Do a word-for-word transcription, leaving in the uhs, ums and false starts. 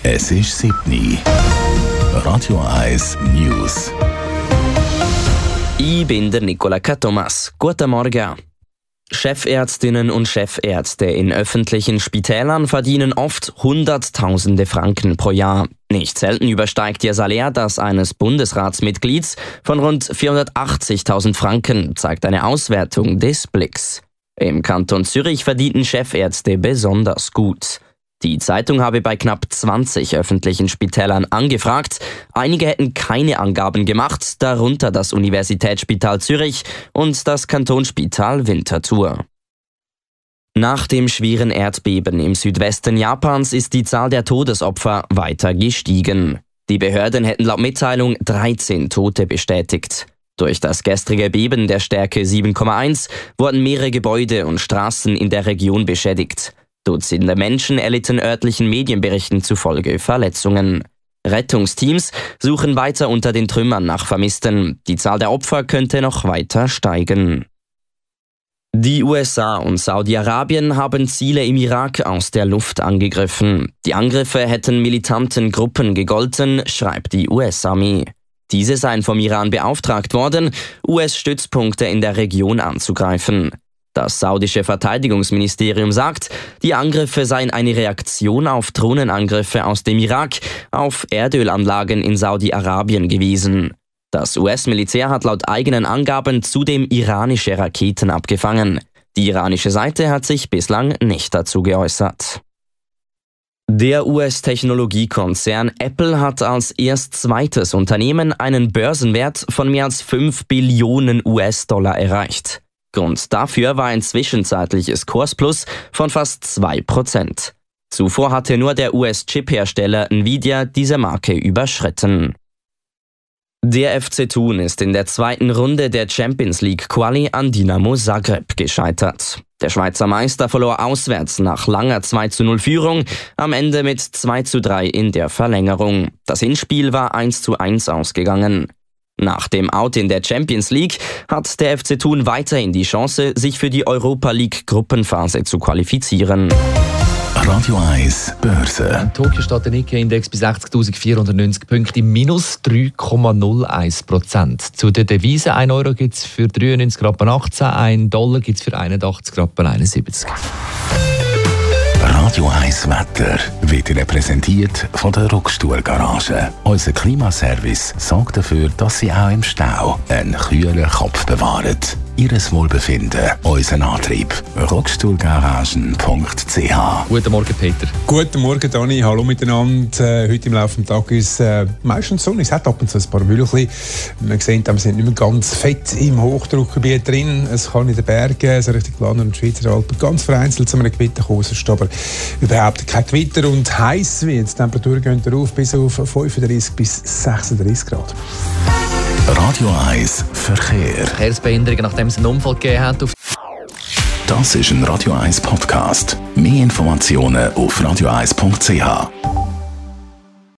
Es ist sieben Uhr. Radio eins News. Ich bin der Nicola Thomas. Guten Morgen. Chefärztinnen und Chefärzte in öffentlichen Spitälern verdienen oft Hunderttausende Franken pro Jahr. Nicht selten übersteigt ihr Salär das eines Bundesratsmitglieds von rund vierhundertachtzigtausend Franken, zeigt eine Auswertung des Blicks. Im Kanton Zürich verdienten Chefärzte besonders gut. Die Zeitung habe bei knapp zwanzig öffentlichen Spitälern angefragt. Einige hätten keine Angaben gemacht, darunter das Universitätsspital Zürich und das Kantonsspital Winterthur. Nach dem schweren Erdbeben im Südwesten Japans ist die Zahl der Todesopfer weiter gestiegen. Die Behörden hätten laut Mitteilung dreizehn Tote bestätigt. Durch das gestrige Beben der Stärke sieben Komma eins wurden mehrere Gebäude und Straßen in der Region beschädigt. Dutzende Menschen erlitten örtlichen Medienberichten zufolge Verletzungen. Rettungsteams suchen weiter unter den Trümmern nach Vermissten. Die Zahl der Opfer könnte noch weiter steigen. Die U S A und Saudi-Arabien haben Ziele im Irak aus der Luft angegriffen. Die Angriffe hätten militanten Gruppen gegolten, schreibt die U S-Armee. Diese seien vom Iran beauftragt worden, U S-Stützpunkte in der Region anzugreifen. Das saudische Verteidigungsministerium sagt, die Angriffe seien eine Reaktion auf Drohnenangriffe aus dem Irak auf Erdölanlagen in Saudi-Arabien gewesen. Das U S-Militär hat laut eigenen Angaben zudem iranische Raketen abgefangen. Die iranische Seite hat sich bislang nicht dazu geäußert. Der U S-Technologiekonzern Apple hat als erst zweites Unternehmen einen Börsenwert von mehr als fünf Billionen U S-Dollar erreicht. Grund dafür war ein zwischenzeitliches Kursplus von fast zwei Prozent. Zuvor hatte nur der U S-Chip-Hersteller Nvidia diese Marke überschritten. Der F C Thun ist in der zweiten Runde der Champions League Quali an Dinamo Zagreb gescheitert. Der Schweizer Meister verlor auswärts nach langer zwei zu null Führung, am Ende mit zwei zu drei in der Verlängerung. Das Hinspiel war eins zu eins ausgegangen. Nach dem Out in der Champions League hat der F C Thun weiterhin die Chance, sich für die Europa League Gruppenphase zu qualifizieren. Radio eins Börse. In Tokio steht der Nikkei-Index bei sechzigtausendvierhundertneunzig Punkten, minus drei Komma null eins Prozent. Zu den Devisen, ein Euro gibt es für dreiundneunzig Rappen achtzehn, ein Dollar gibt es für einundachtzig Rappen einundsiebzig. Radio eins Wetter wird Ihnen präsentiert von der Rockstuhl Garage. Unser Klimaservice sorgt dafür, dass Sie auch im Stau einen kühlen Kopf bewahren. Ihres Wohlbefinden, unseren Antrieb. rockstuhlgaragen punkt c h. Guten Morgen, Peter. Guten Morgen, Dani. Hallo miteinander. Äh, heute im Laufe des Tages ist äh, meistens Sonne. Es hat ab und zu ein paar Wölkchen. Wir sehen, wir sind nicht mehr ganz fett im Hochdruckgebiet drin. Es kann in den Bergen, so Richtung Glarner und Schweizer Alpen, ganz vereinzelt zu einem Gewitter kommen. Es ist aber überhaupt kein Gewitter und heiß wird. Die Temperatur geht rauf bis auf fünfunddreißig bis sechsunddreißig Grad. Radio eins Verkehr. Verkehrsbehinderungen, nachdem es einen Unfall gegeben hat. Auf Das ist ein Radio eins Podcast. Mehr Informationen auf radio eins punkt c h.